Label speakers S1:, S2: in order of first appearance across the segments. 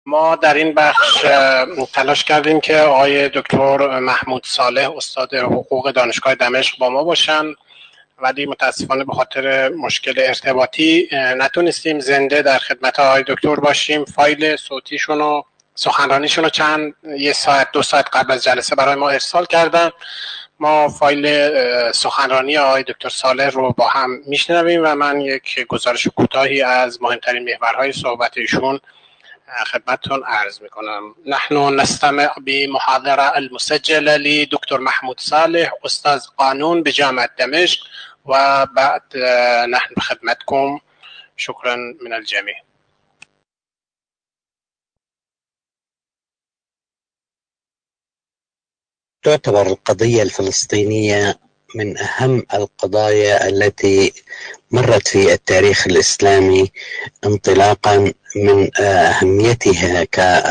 S1: ما در این بخش تلاش کردیم که آقای دکتر محمود صالح استاد حقوق دانشگاه دمشق با ما باشن، ولی متاسفانه به خاطر مشکل ارتباطی نتونستیم زنده در خدمت آقای دکتر باشیم. فایل صوتیشون و سخنرانیشون رو یه ساعت 2 ساعت قبل از جلسه برای ما ارسال کردن. ما فایل سخنرانی آقای دکتر صالح رو با هم میشنویم و من یک گزارش کوتاهی از مهمترین محورهای صحبت ایشون خدمتتون عرض میکنم. نحن نستمع بمحاضرة المسجلة لدكتور محمود صالح أستاذ قانون بجامعة دمشق، وبعد نحن بخدمتكم. شكرا من الجميع.
S2: تعتبر القضية الفلسطينية من أهم القضايا التي مرت في التاريخ الإسلامي، انطلاقا من أهميتها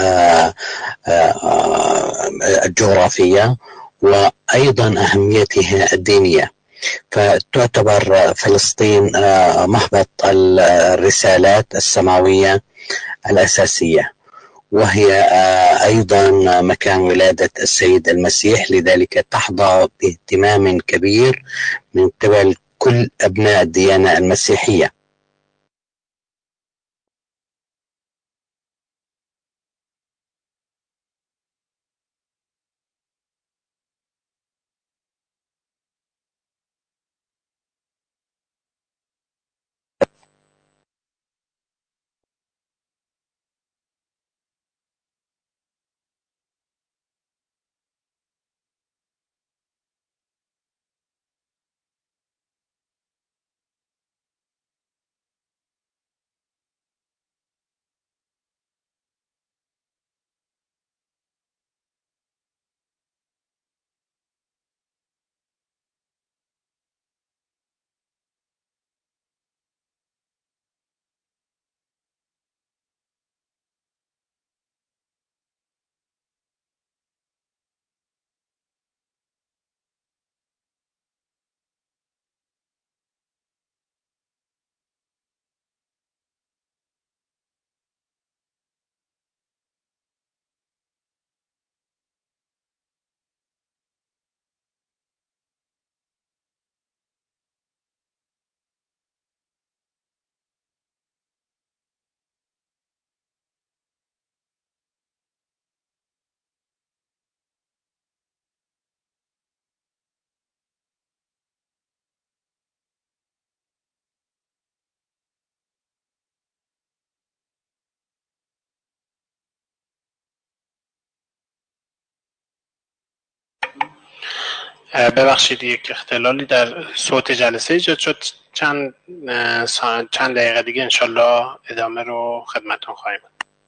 S2: كالجغرافية وأيضا أهميتها الدينية. فتعتبر فلسطين محبط الرسالات السماوية الأساسية، وهي أيضا مكان ولادة السيد المسيح، لذلك تحظى باهتمام كبير من قبل كل أبناء الديانة المسيحية.
S1: ببخشید یک اختلالی در صوت جلسه ایجاد شد. چند دقیقه دیگه انشالله ادامه رو خدمتتون خواهیم.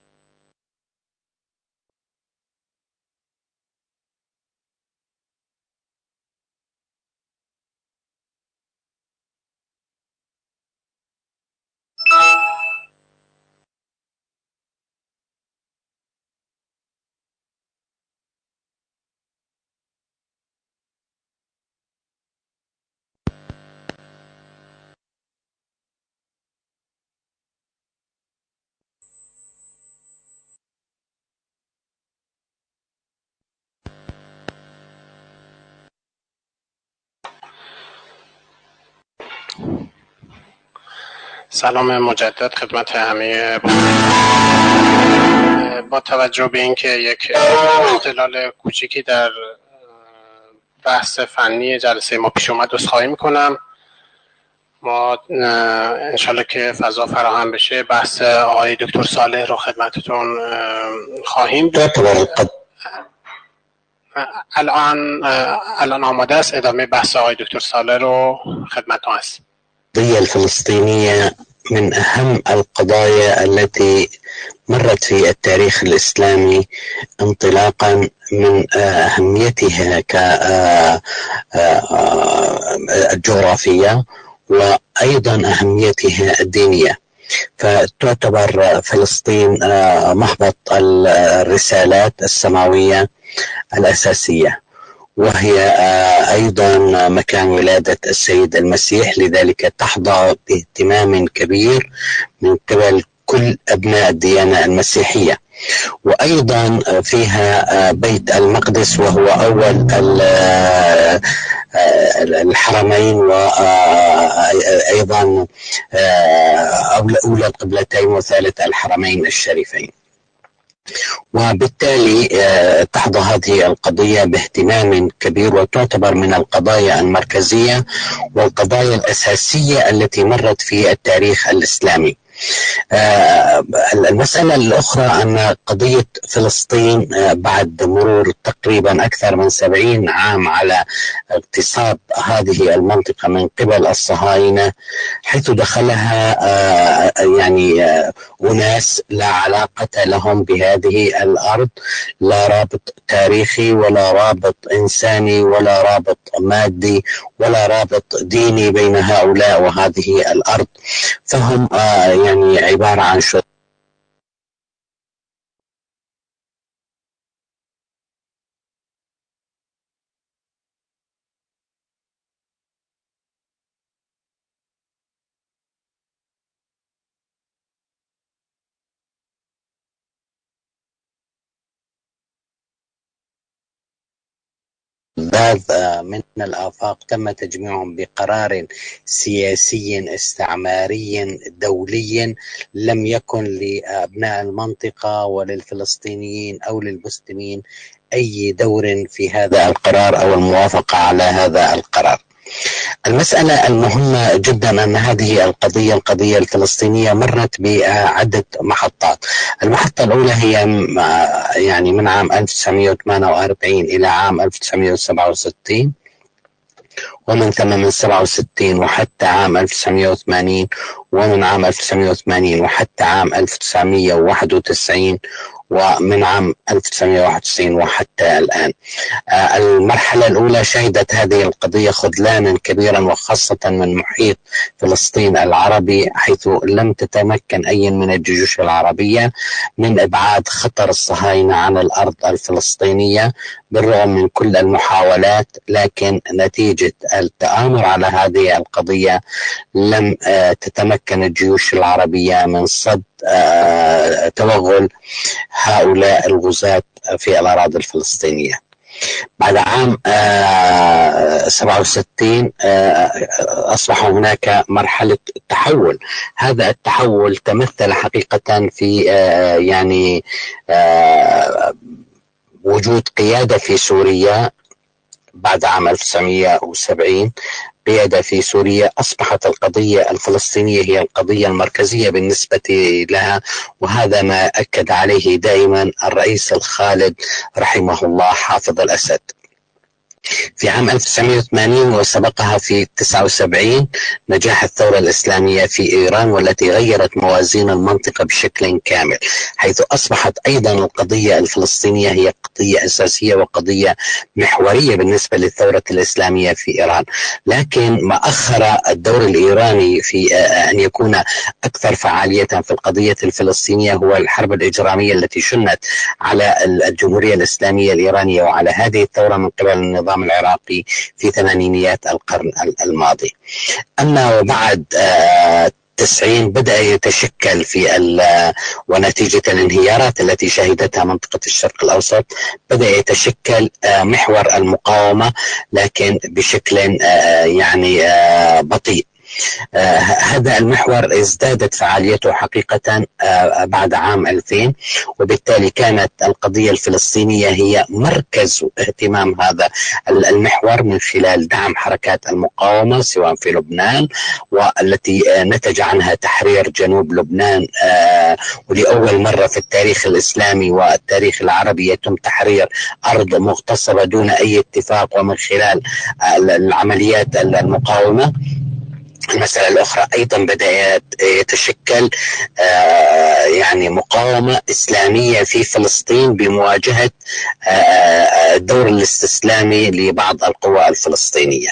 S1: سلام مجدد خدمت همه. با توجه به اینکه یک اختلال کوچیکی در بحث فنی جلسه ما پیش اومد، عذرخواهی میکنم. ما انشالله که فضا فراهم بشه بحث آقای دکتر صالح رو خدمتتون خواهیم داد. الان آماده است، ادامه بحث آقای دکتر صالح رو خدمتتون هست.
S2: القضية الفلسطينية من أهم القضايا التي مرت في التاريخ الإسلامي، انطلاقا من أهميتها كالجغرافية وأيضا أهميتها الدينية. فتعتبر فلسطين محبط الرسالات السماوية الأساسية، وهي أيضا مكان ولادة السيد المسيح، لذلك تحظى باهتمام كبير من قبل كل أبناء الديانة المسيحية. وأيضا فيها بيت المقدس، وهو أول الحرمين، وأيضا أولى القبلتين وثالث الحرمين الشريفين. وبالتالي تحظى هذه القضية باهتمام كبير، وتعتبر من القضايا المركزية والقضايا الأساسية التي مرت في التاريخ الإسلامي. المسألة الأخرى أن قضية فلسطين بعد مرور تقريبا أكثر من 70 عام على اغتصاب هذه المنطقة من قبل الصهاينة، حيث دخلها يعني أناس لا علاقة لهم بهذه الأرض، لا رابط تاريخي ولا رابط إنساني ولا رابط مادي ولا رابط ديني بين هؤلاء وهذه الأرض، فهم يعني عبارة عن شذاذ من الآفاق تم تجميعهم بقرار سياسي استعماري دولي لم يكن لأبناء المنطقة وللفلسطينيين أو للمسلمين أي دور في هذا القرار أو الموافقة على هذا القرار. المسألة المهمة جدا أن هذه القضية الفلسطينية مرت بعدة محطات. المحطة الأولى هي يعني من عام 1948 إلى عام 1967، ومن ثم من 67 وحتى عام 1980، ومن عام 1980 وحتى عام 1991، ومن عام 1991 وحتى الآن. المرحلة الأولى شهدت هذه القضية خذلانا كبيرا، وخاصة من محيط فلسطين العربي، حيث لم تتمكن أي من الجيوش العربية من إبعاد خطر الصهاينة عن الأرض الفلسطينية بالرغم من كل المحاولات، لكن نتيجة التآمر على هذه القضية لم تتمكن الجيوش العربية من صد توغل هؤلاء الغزاة في الأراضي الفلسطينية. بعد عام 67 أصبح هناك مرحلة تحول. هذا التحول تمثل حقيقة في يعني وجود قيادة في سوريا بعد عام 1970، قيادة في سوريا. أصبحت القضية الفلسطينية هي القضية المركزية بالنسبة لها، وهذا ما أكد عليه دائما الرئيس الخالد رحمه الله حافظ الأسد. في عام 1980 وسبقها في 79 نجاح الثورة الإسلامية في إيران، والتي غيرت موازين المنطقة بشكل كامل، حيث أصبحت أيضا القضية الفلسطينية هي قضية أساسية وقضية محورية بالنسبة للثورة الإسلامية في إيران. لكن ما أخر الدور الإيراني في أن يكون أكثر فعالية في القضية الفلسطينية هو الحرب الإجرامية التي شنت على الجمهورية الإسلامية الإيرانية وعلى هذه الثورة من قبل النظام العراقي في ثمانينيات القرن الماضي. أما بعد 90 بدأ يتشكل ونتيجة الانهيارات التي شهدتها منطقة الشرق الأوسط بدأ يتشكل محور المقاومة، لكن بشكل يعني بطيء. هذا المحور ازدادت فعاليته حقيقة بعد عام 2000، وبالتالي كانت القضية الفلسطينية هي مركز اهتمام هذا المحور من خلال دعم حركات المقاومة سواء في لبنان، والتي نتج عنها تحرير جنوب لبنان، ولأول مرة في التاريخ الإسلامي والتاريخ العربي يتم تحرير أرض مغتصبة دون أي اتفاق ومن خلال العمليات المقاومة. المسألة الأخرى أيضا بدأ يتشكل يعني مقاومة إسلامية في فلسطين بمواجهة الدور الاستسلامي لبعض القوى الفلسطينية.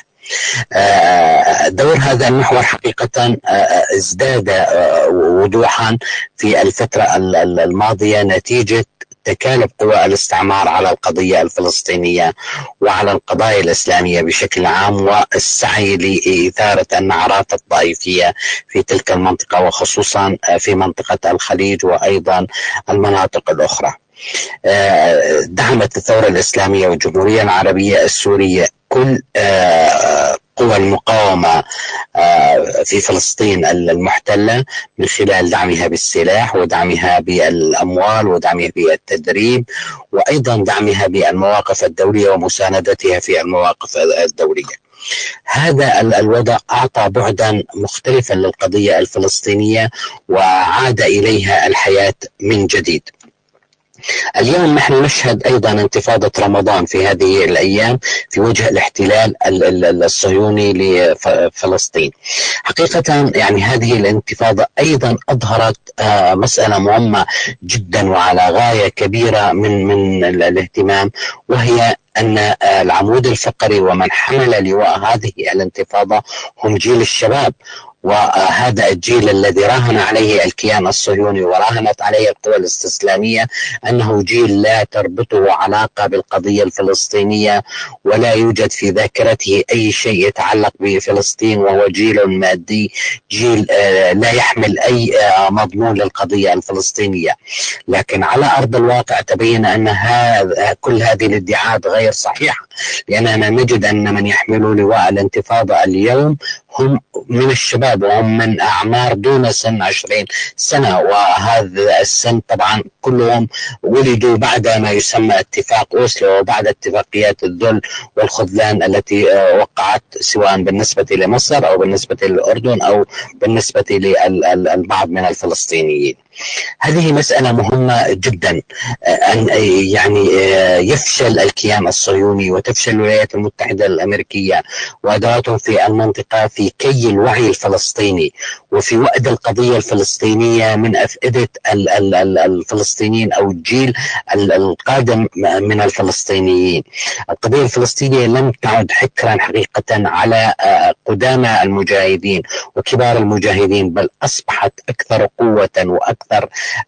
S2: دور هذا المحور حقيقة ازداد وضوحا في الفترة الماضية نتيجة تكالب قوى الاستعمار على القضية الفلسطينية وعلى القضايا الإسلامية بشكل عام، والسعي لإثارة النعرات الطائفية في تلك المنطقة، وخصوصا في منطقة الخليج وأيضا المناطق الأخرى. دعمت الثورة الإسلامية والجمهورية العربية السورية كل قوى المقاومة في فلسطين المحتلة من خلال دعمها بالسلاح ودعمها بالأموال ودعمها بالتدريب، وأيضا دعمها بالمواقف الدولية ومساندتها في المواقف الدولية. هذا الوضع أعطى بعدا مختلفا للقضية الفلسطينية وعاد إليها الحياة من جديد. اليوم نحن نشهد أيضا انتفاضة رمضان في هذه الأيام في وجه الاحتلال الصهيوني لفلسطين. حقيقة يعني هذه الانتفاضة أيضا أظهرت مسألة مهمة جدا وعلى غاية كبيرة من الاهتمام، وهي أن العمود الفقري ومن حمل لواء هذه الانتفاضة هم جيل الشباب، وهذا الجيل الذي راهن عليه الكيان الصهيوني وراهنت عليه القوى الاستسلامية أنه جيل لا تربطه علاقة بالقضية الفلسطينية ولا يوجد في ذاكرته أي شيء يتعلق بفلسطين، وهو جيل مادي، جيل لا يحمل أي مضمون للقضية الفلسطينية. لكن على أرض الواقع تبين أن كل هذه الادعاءات غير صحيحة، لأننا نجد أن من يحملوا لواء الانتفاضة اليوم هم من الشباب وهم من أعمار دون سن 20 سنة، وهذا السن طبعا كلهم ولدوا بعد ما يسمى اتفاق أوسلو وبعد اتفاقيات الذل والخذلان التي وقعت سواء بالنسبة لمصر أو بالنسبة للأردن أو بالنسبة للبعض من الفلسطينيين. هذه مسألة مهمة جدا، أن يعني يفشل الكيان الصهيوني وتفشل الولايات المتحدة الأمريكية وأدواتهم في المنطقة في كي الوعي الفلسطيني وفي وأد القضية الفلسطينية من أفئدة الفلسطينيين أو الجيل القادم من الفلسطينيين. القضية الفلسطينية لم تعد حكرا حقيقة على قدامى المجاهدين وكبار المجاهدين، بل أصبحت أكثر قوة وأكثر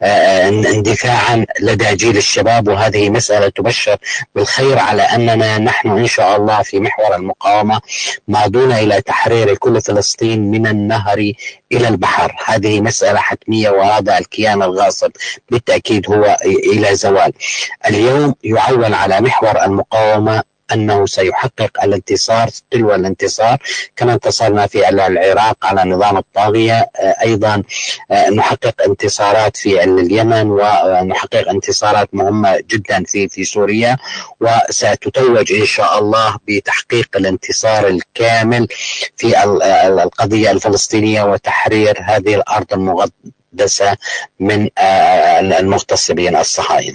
S2: اندفاعا لدى جيل الشباب، وهذه مسألة تبشر بالخير على أننا نحن إن شاء الله في محور المقاومة ماضون إلى تحرير كل فلسطين من النهر إلى البحر. هذه مسألة حتمية، وهذا الكيان الغاصب بالتأكيد هو إلى زوال. اليوم يعول على محور المقاومة أنه سيحقق الانتصار تلو الانتصار، كما انتصرنا في العراق على نظام الطاغية، أيضا نحقق انتصارات في اليمن ونحقق انتصارات مهمة جدا في سوريا، وستتوج إن شاء الله بتحقيق الانتصار الكامل في القضية الفلسطينية وتحرير هذه الأرض المقدسة من المغتصبين الصهاينة.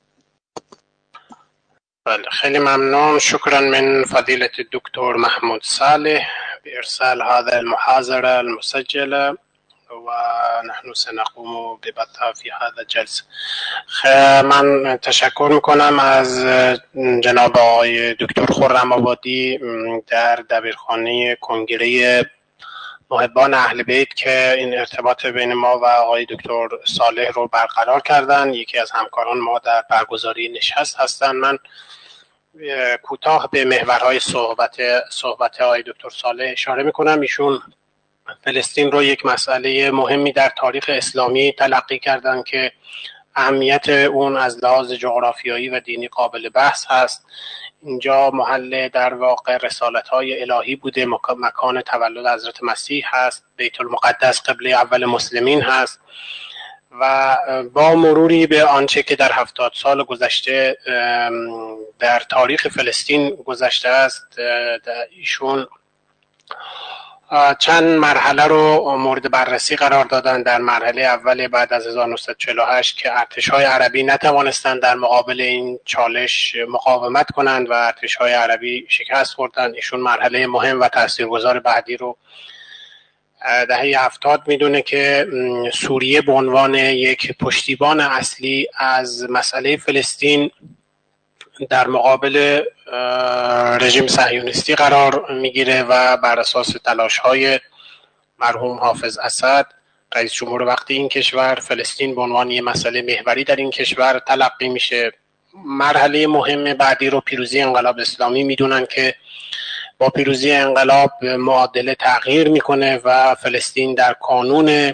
S1: خیلی ممنون. شكرا من فضيلة الدكتور محمود صالح بإرسال هذا المحاضرة المسجلة، ونحن سنقوم ببثها في هذا الجلسة. من تشکر میکنم از جناب آقای دکتر خرم آبادی در دبیرخانه کنگره محبان اهل بیت که این ارتباط بین ما و آقای دکتر صالح رو برقرار کردن. یکی از همکاران ما در برگزاری نشست هستند. من کوتاه به محورهای صحبت آقای دکتر صالح اشاره میکنم. ایشون فلسطین رو یک مسئله مهمی در تاریخ اسلامی تلقی کردن که اهمیت اون از لحاظ جغرافیایی و دینی قابل بحث هست. اینجا محل در واقع رسالت‌های الهی بوده، مکان تولد حضرت مسیح هست، بیت المقدس قبله اول مسلمین هست، و با مروری به آنچه که در 70 سال گذشته در تاریخ فلسطین گذشته است، ایشون چند مرحله رو مورد بررسی قرار دادن. در مرحله اول بعد از 1948 که ارتش‌های عربی نتوانستند در مقابل این چالش مقاومت کنند و ارتش‌های عربی شکست خوردند، ایشون مرحله مهم و تاثیرگذار بعدی رو دهه 70 میدونه که سوریه به عنوان یک پشتیبان اصلی از مسئله فلسطین در مقابل رژیم صهیونیستی قرار میگیره و بر اساس تلاش‌های مرحوم حافظ اسد رئیس جمهور وقتی این کشور، فلسطین به عنوان یک مسئله محوری در این کشور تلقی میشه. مرحله مهم بعدی رو پیروزی انقلاب اسلامی میدونن که با پیروزی انقلاب معادله تغییر میکنه و فلسطین در کانون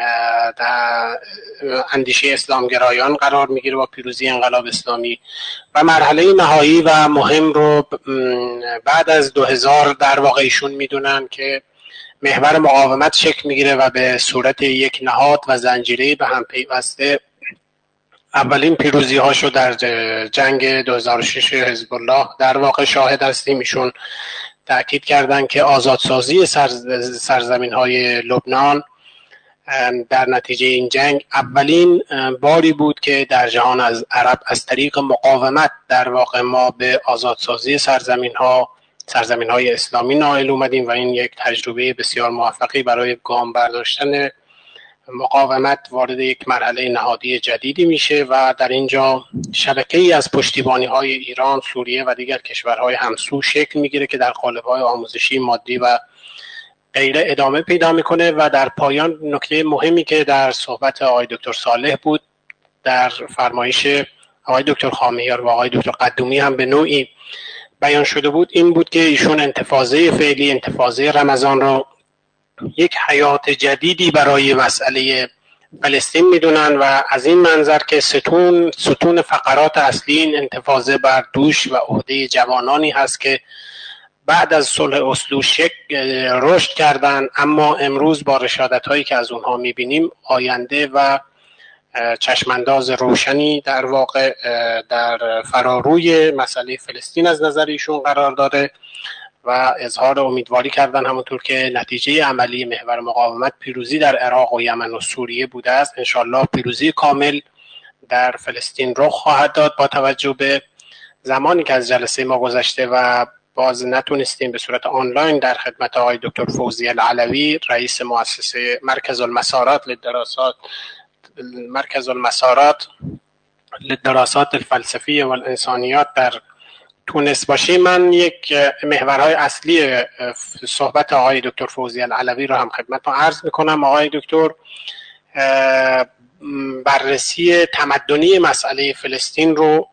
S1: در اندیشه اسلامگرایان قرار میگیره با پیروزی انقلاب اسلامی. و مرحله نهایی و مهم رو بعد از 2000 در واقع ایشون میدونن که محور مقاومت شکل میگیره و به صورت یک نهاد و زنجیره به هم پیوسته اولین پیروزی هاشو در جنگ 2006 حزب الله در واقع شاهد هستیم. ایشون تأکید کردن که آزادسازی سرزمین های لبنان در نتیجه این جنگ اولین باری بود که در جهان از عرب از طریق مقاومت در واقع ما به آزادسازی سرزمین های اسلامی نائل اومدیم و این یک تجربه بسیار موفقی برای گام برداشتن مقاومت وارد یک مرحله نهادی جدیدی میشه و در اینجا شبکه‌ای از پشتیبانی‌های ایران، سوریه و دیگر کشورهای همسو شکل میگیره که در قالب‌های آموزشی، مادی و غیره ادامه پیدا میکنه. و در پایان نکته مهمی که در صحبت آقای دکتر صالح بود، در فرمایش آقای دکتر خامه‌یار و آقای دکتر قدومی هم به نوعی بیان شده بود، این بود که ایشون انتفاضه فعلی، انتفاضه رمضان رو یک حیات جدیدی برای مسئله فلسطین میدونن و از این منظر که ستون فقرات اصلی این انتفاضه بر دوش و عهده جوانانی هست که بعد از صلح اسلو رشد کردن، اما امروز با رشادت هایی که از اونها میبینیم آینده و چشمانداز روشنی در واقع در فراروی مسئله فلسطین از نظر ایشون قرار داره و اظهار امیدواری کردن همونطور که نتیجه عملی محور مقاومت پیروزی در عراق و یمن و سوریه بوده است، انشالله پیروزی کامل در فلسطین رخ خواهد داد. با توجه به زمانی که از جلسه ما گذشته و باز نتونستیم به صورت آنلاین در خدمت آقای دکتر فوزی العلوی، رئیس مؤسسه مرکز المسارات للدراسات الفلسفیه و الانسانیات در تونس باشیم، من یک محورهای اصلی صحبت آقای دکتر فوزی العلوی رو هم خدمتتون عرض میکنم. آقای دکتر بررسی تمدنی مسئله فلسطین رو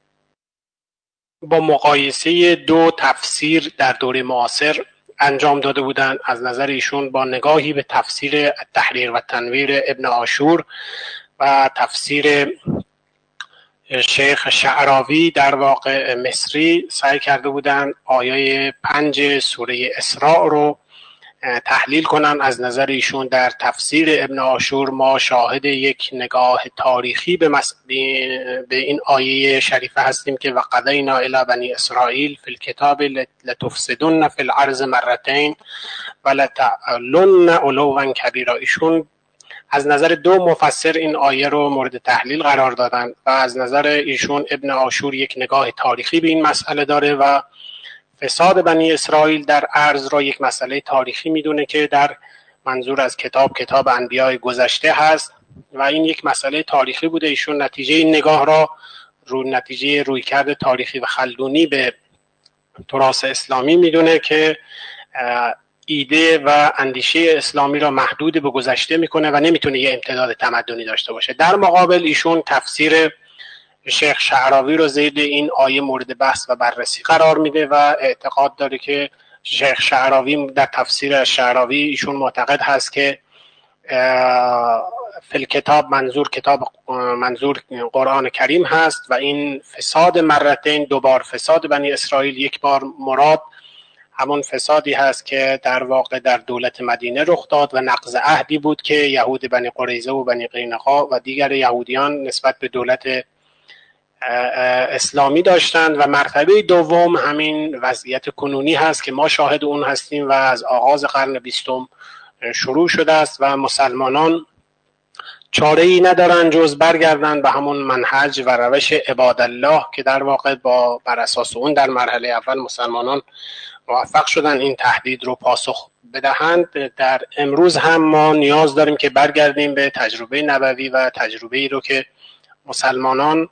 S1: با مقایسه دو تفسیر در دوره معاصر انجام داده بودند. از نظر ایشون با نگاهی به تفسیر تحریر و تنویر ابن عاشور و تفسیر شیخ شعراوی در واقع مصری سعی کرده بودند آیه 5 سوره اسراء رو تحلیل کنن. از نظر ایشون در تفسیر ابن عاشور ما شاهد یک نگاه تاریخی به این آیه شریفه هستیم که وقضینا الی بنی اسرائیل فی الکتاب لتفسدن فی الارض مرتین ولتعلن علوا کبیرا. ایشون از نظر دو مفسر این آیه رو مورد تحلیل قرار دادن و از نظر ایشون ابن عاشور یک نگاه تاریخی به این مسئله داره و فساد بنی اسرائیل در ارض را یک مسئله تاریخی میدونه که در منظور از کتاب انبیاء گذشته هست و این یک مسئله تاریخی بوده. ایشون نتیجه این نگاه را نتیجه رویکرد تاریخی و خلدونی به تراث اسلامی میدونه که ایده و اندیشه اسلامی را محدود به گذشته میکنه و نمیتونه یه امتداد تمدنی داشته باشه. در مقابل ایشون تفسیر شیخ شعراوی رو زیر این آیه مورد بحث و بررسی قرار میده و اعتقاد داره که شیخ شعراوی در تفسیر شعراوی ایشون معتقد هست که فی کتاب منظور قرآن کریم هست و این فساد مرتین، دوبار فساد بنی اسرائیل، یک بار مراد همون فسادی هست که در واقع در دولت مدینه رخ داد و نقض عهدی بود که یهود بنی قریظه و بنی قینقاع و دیگر یهودیان نسبت به دولت اسلامی داشتند. و مرتبه دوم همین وضعیت کنونی هست که ما شاهد اون هستیم و از آغاز قرن 20 شروع شده است و مسلمانان چاره‌ای ندارن جز برگردن به همون منهج و روش عبادالله که در واقع بر اساس اون در مرحله اول مسلمانان موفق شدن این تهدید رو پاسخ بدهند. در امروز هم ما نیاز داریم که برگردیم به تجربه نبوی و تجربه‌ای رو که مسلمانان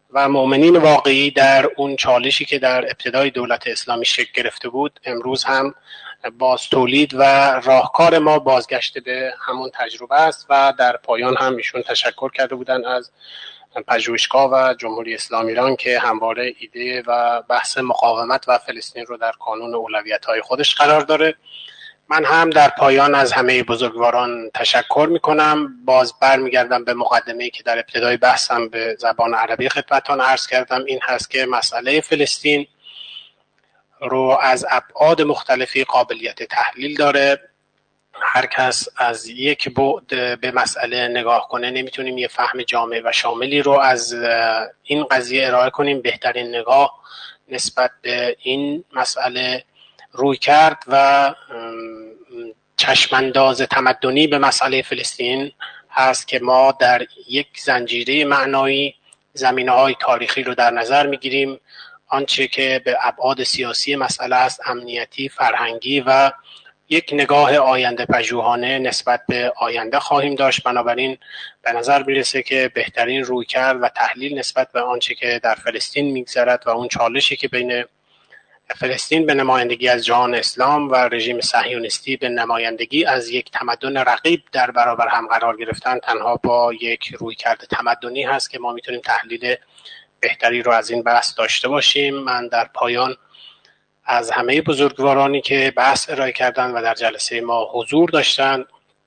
S1: و مؤمنین واقعی در اون چالشی که در ابتدای دولت اسلامی شکل گرفته بود امروز هم باز تولید و راهکار ما بازگشت به همون تجربه است و در پایان هم ایشون تشکر کرده بودن از پژوهشگاه و جمهوری اسلامی ایران که همواره ایده و بحث مقاومت و فلسطین رو در کانون اولویت‌های خودش قرار داره. من هم در پایان از همه بزرگواران تشکر میکنم. باز برمیگردم به مقدمه‌ای که در ابتدای بحثم به زبان عربی خدمتتان عرض کردم. این هست که مسئله فلسطین رو از ابعاد مختلفی قابلیت تحلیل داره. هر کس از یک بعد به مسئله نگاه کنه نمیتونیم یه فهم جامع و شاملی رو از این قضیه ارائه کنیم. بهترین نگاه نسبت به این مسئله روی کرد و چشمانداز تمدنی به مسئله فلسطین هست که ما در یک زنجیره معنایی زمینه‌های تاریخی رو در نظر میگیریم. آنچه که به ابعاد سیاسی مسئله است، امنیتی، فرهنگی و یک نگاه آینده پژوهانه نسبت به آینده خواهیم داشت. بنابراین به نظر میرسه که بهترین رویکرد و تحلیل نسبت به آنچه که در فلسطین میگذرد و اون چالشی که بین فلسطین به نمایندگی از جهان اسلام و رژیم صهیونیستی به نمایندگی از یک تمدن رقیب در برابر هم قرار گرفتن، تنها با یک رویکرد تمدنی هست که ما میتونیم تحلیل بهتری رو از این بحث داشته باشیم. من در پایان از همه بزرگوارانی که بحث ارائه کردن و در جلسه ما حضور داشتن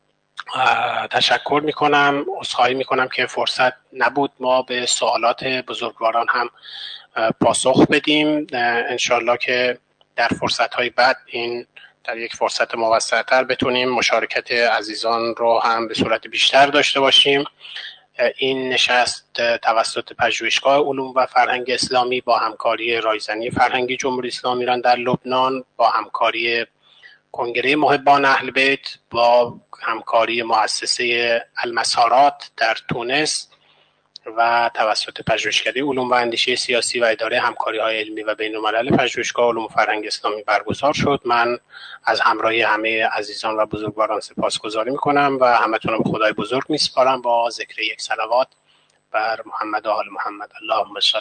S1: تشکر میکنم. عذرخواهی میکنم که فرصت نبود ما به سوالات بزرگواران هم پاسخ بدیم. انشالله که در فرصت‌های بعد این در یک فرصت موسع‌تر بتونیم مشارکت عزیزان رو هم به صورت بیشتر داشته باشیم. این نشست توسط پژوهشگاه علوم و فرهنگ اسلامی با همکاری رایزنی فرهنگی جمهوری اسلامی ایران در لبنان، با همکاری کنگره محبان اهل بیت، با همکاری مؤسسه المسارات در تونس و توسط پژوهشکده علوم و اندیشه سیاسی و اداره همکاری‌های علمی و بین‌الملل پژوهشگاه علوم و فرهنگ اسلامی برگزار شد. من از همراهی همه عزیزان و بزرگواران سپاسگزاری می‌کنم و همتون رو به خدای بزرگ می‌سپارم با ذکر یک صلوات بر محمد و آل محمد. اللهم صل